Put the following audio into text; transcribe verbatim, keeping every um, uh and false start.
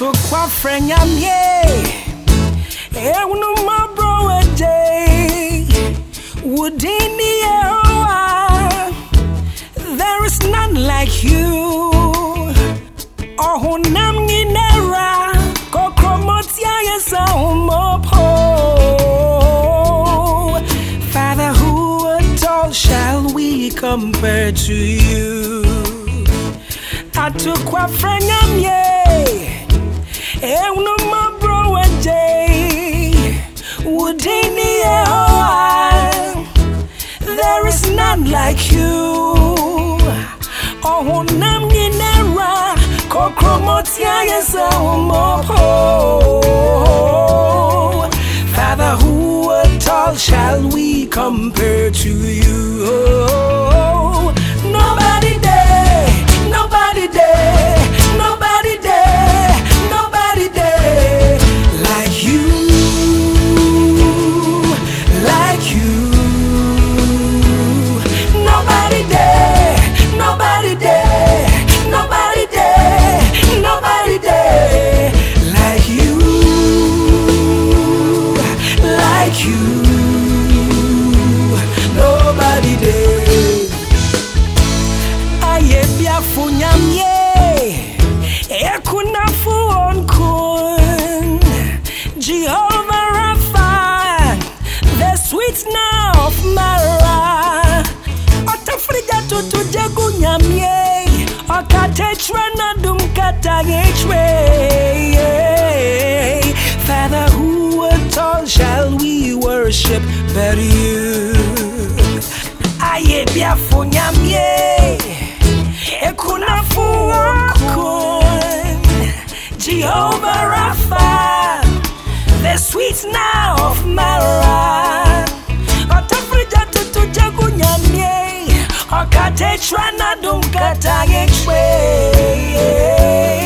took my friend Yamye. Eh, no my bro a day. Woodini Ewa. There is none like you. Oh, nam ni nera. Kokromotia yesa umopo. Father, who at all shall we compare to you? I took my friend Yamye. Eh, no my bro a day. Woodini Ewa. There is none like you. Oh, nam ni nera. Kokromotia yesa umopo. Father, who at all shall we compare to you? Oh, nobody there, nobody there, nobody there, nobody there like you, like you. Nobody there, nobody there, nobody there, nobody there like you, like you. Nobody there. Aye bia funyamye. Ekuna fuonkun. Jehovah Rapha, the sweet now of Mara. Otafrija tutu jagu nyamye. Okatetra na dumkata yechwe. Father, who at all shall we worship but you? Aye bia funyamye. Ekuna fuonkun. Jehovah Rapha, the sweet now of Mara. Otafrija tutu jagu nyamye. Okatetra na dumkata yechwe.